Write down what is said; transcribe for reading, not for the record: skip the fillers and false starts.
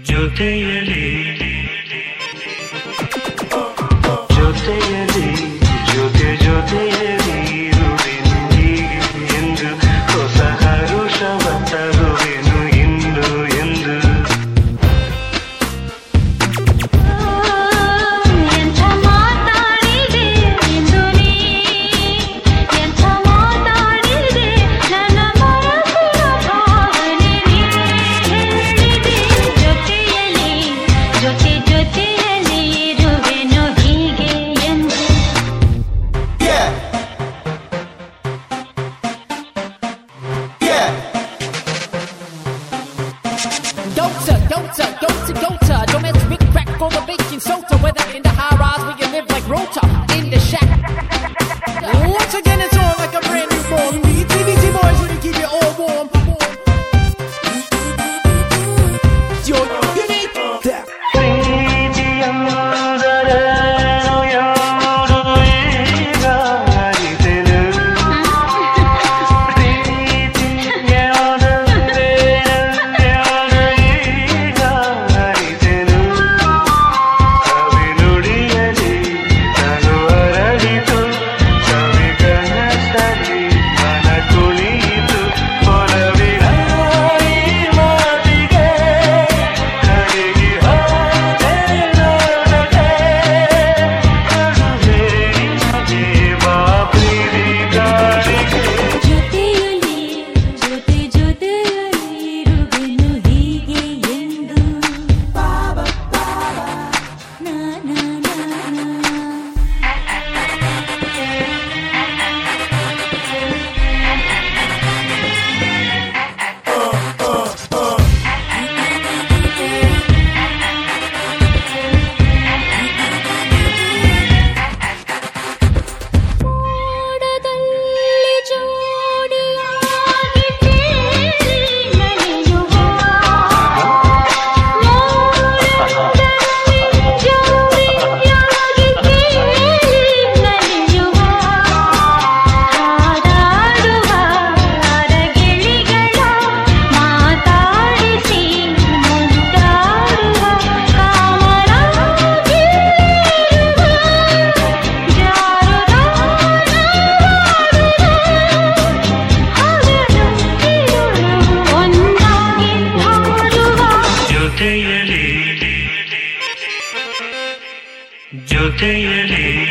ಜೊತೆಯಲಿ ಜೊತೆಯಲಿ ಜೊತೆ ಜೊತೆಯಲಿ ಇರುವೆನು ಹೀಗೆ ಎಂದು ಹೊಸ ಹರುಷವ ತರುವೆನು ಇಂದು ಎಂದು ಎಂಥ ಮಾತಾಡಿದೆ ಎಂದು ನೀ ಎಂಥ ಮಾತಾಡಿದೆ ನನ್ನ ಮನಸ್ಸಿನ ಭಾವನೆ ನೀ ಹೇಳಿದೆ ಜೊತೆಯಲಿ ಜೊತೆ ಜೊತೆಯಲಿ ಇರುವೆನು ಹೀಗೆ ಎಂದು Gota. Don't mess with crack or the baking soda. Whether in the high rise, we can live like Rota. In the shack. Once again, it's all like a brand new born. We TVT boys, we keep it all warm. Yo, you need that. ಪ್ರೀತಿಯಂದರೇನು ಯಾರು ಈಗ ಅರಿತೆನು ಪ್ರೀತಿಯಾದರೇನು ಈಗ ಅರಿತೆನು ಕವಿ ನುಡಿಯಲಿ ತನು ಅರಳಿತು ಕವಿ ಕನಸಲಿ ಮನ ಕುಣಿಯಿತು ಒಲವಿನ ಈ ಮಾತಿಗೆ ಕಡೆಗೆ ಹೋದೆ ನೋಡದೆ ಕಡು ಹೇಳಿದೆ ಬಾ ಪ್ರೀತಿಗಾರಿಗೆ ಜೊತೆಯಲಿ ಜೊತೆ ಜೊತೆಯಲಿ ಇರುವೆನು ಹೀಗೆ ಎಂದು ನಾ ನಾ ನಾ ನಾ ಮೋಡದಲ್ಲಿ ಜೋಡಿಯಾಗಿ ತೇಲಿ ನಲಿಯುವ ಮೋಡದಲ್ಲಿ ಜೋಡಿಯಾಗಿ ತೇಲಿ ನಲಿಯುವ ಹಾಡಾಡುವ ಅರಗಿಳಿಗಳ ಮಾತಾಡಿಸಿ ಮುದ್ದಾಡುವ ಕಾಮರಾಗಿ ಒಂದಾಗಿ ಹಾಡುವ ಜೊತೆಯಲಿ ಜೊತೆಯಲಿ